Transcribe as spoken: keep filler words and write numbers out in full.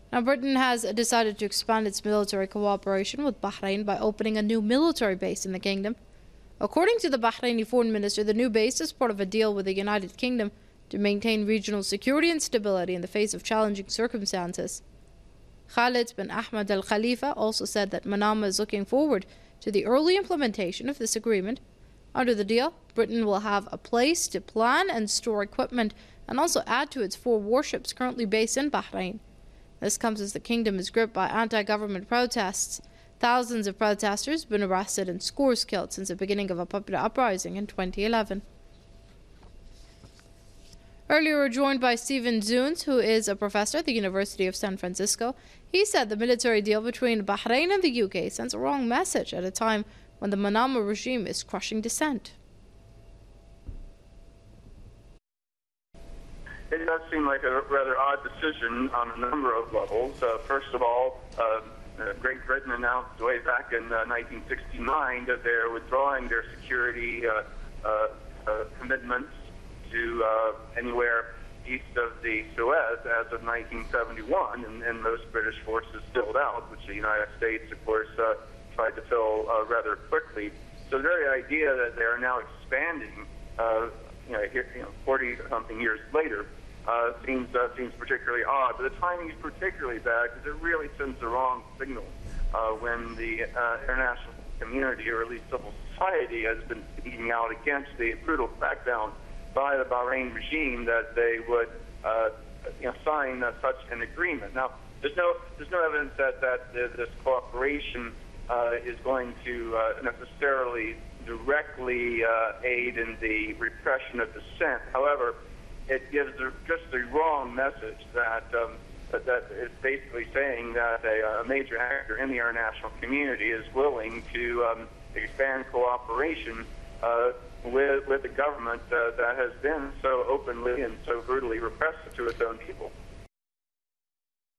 Now, Britain has decided to expand its military cooperation with Bahrain by opening a new military base in the kingdom. According to the Bahraini foreign minister, the new base is part of a deal with the United Kingdom to maintain regional security and stability in the face of challenging circumstances. Khalid bin Ahmed Al Khalifa also said that Manama is looking forward to the early implementation of this agreement. Under the deal, Britain will have a place to plan and store equipment and also add to its four warships currently based in Bahrain. This comes as the kingdom is gripped by anti-government protests. Thousands of protesters have been arrested and scores killed since the beginning of a popular uprising in twenty eleven. Earlier, we're joined by Stephen Zunes, who is a professor at the University of San Francisco. He said the military deal between Bahrain and the U K sends a wrong message at a time when the Manama regime is crushing dissent. It does seem like a rather odd decision on a number of levels. Uh, first of all, uh, uh, Great Britain announced way back in uh, nineteen sixty-nine that they're withdrawing their security uh, uh, uh, commitments to uh, anywhere east of the Suez as of nineteen seventy-one, and, and most British forces filled out, which the United States, of course, uh, tried to fill uh, rather quickly. So the very idea that they are now expanding, uh, you know, here, you know, forty-something years later, uh, seems uh, seems particularly odd. But the timing is particularly bad because it really sends the wrong signal uh, when the uh, international community, or at least civil society, has been speaking out against the brutal crackdown by the Bahrain regime that they would uh, you know, sign uh, such an agreement. Now, there's no there's no evidence that that this cooperation uh, is going to uh, necessarily directly uh, aid in the repression of dissent. However, it gives the, just the wrong message that um, that, that is basically saying that a, a major actor in the international community is willing to um, expand cooperation uh, with with the government uh, that has been so openly and so brutally repressive to its own people.